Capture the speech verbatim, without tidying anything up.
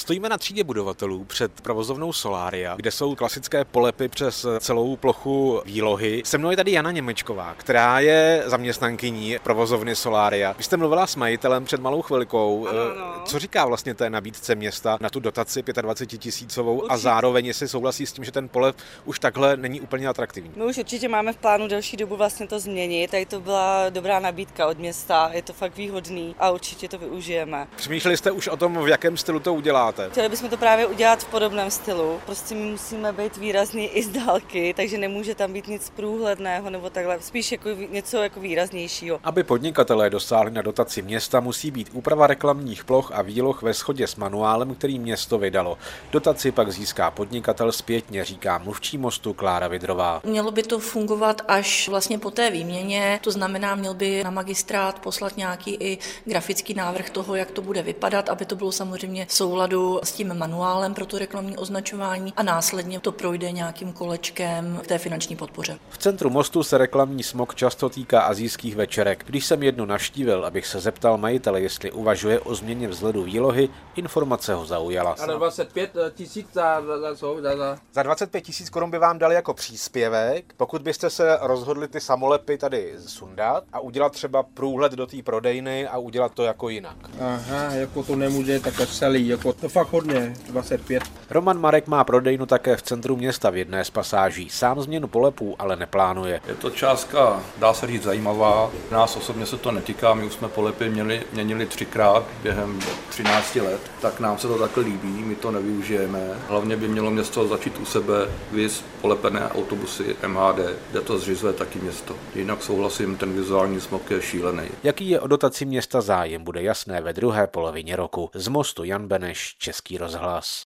Stojíme na třídě budovatelů před provozovnou Solária, kde jsou klasické polepy přes celou plochu výlohy. Se mnou je tady Jana Němečková, která je zaměstnankyní provozovny Solária. Vy jste mluvila s majitelem před malou chvilkou. Ano, ano. Co říká vlastně té nabídce města na tu dotaci dvacet pět tisícovou a zároveň jestli souhlasí s tím, že ten polep už takhle není úplně atraktivní? My už určitě máme v plánu delší dobu vlastně to změnit. Tady to byla dobrá nabídka od města, je to fakt výhodný a určitě to využijeme. Přemýšleli jste už o tom, v jakém stylu to uděláte? Chtěli bychom to právě udělat v podobném stylu. Prostě my musíme být výrazný i z dálky, takže nemůže tam být nic průhledného nebo takhle, spíš jako něco jako výraznějšího. Aby podnikatelé dosáhli na dotaci města, musí být úprava reklamních ploch a výloh ve shodě s manuálem, který město vydalo. Dotaci pak získá podnikatel zpětně, říká mluvčí Mostu Klára Vidrová. Mělo by to fungovat až vlastně po té výměně, to znamená, měl by na magistrát poslat nějaký i grafický návrh toho, jak to bude vypadat, aby to bylo samozřejmě v souladu s tím manuálem pro to reklamní označování a následně to projde nějakým kolečkem v té finanční podpoře. V centru Mostu se reklamní smog často týká asijských večerek. Když jsem jednu navštívil, abych se zeptal majitele, jestli uvažuje o změně vzhledu výlohy, informace ho zaujala. Ale dvacet pět tisíc za, za, za, za. Za dvacet pět tisíc korun by vám dali jako příspěvek, pokud byste se rozhodli ty samolepy tady sundat a udělat třeba průhled do té prodejny a udělat to jako jinak. Aha, jako to nemůže takhle celý, jako to fakt hodně, dvacet pět. Roman Marek má prodejnu také v centru města v jedné z pasáží. Sám změnu polepů ale neplánuje. Je to částka, dá se říct, zajímavá. Nás osobně se to netýká, my už jsme polepy měli, měnili třikrát během třinácti let, tak nám se to takhle líbí, my to nevyužijeme. Hlavně by mělo město začít u sebe, viz polepené autobusy M H D, kde to zřizuje taky město. Jinak souhlasím, ten vizuální smog je šílený. Jaký je o dotaci města zájem, bude jasné ve druhé polovině roku. Z Mostu Jan Beneš, Český rozhlas.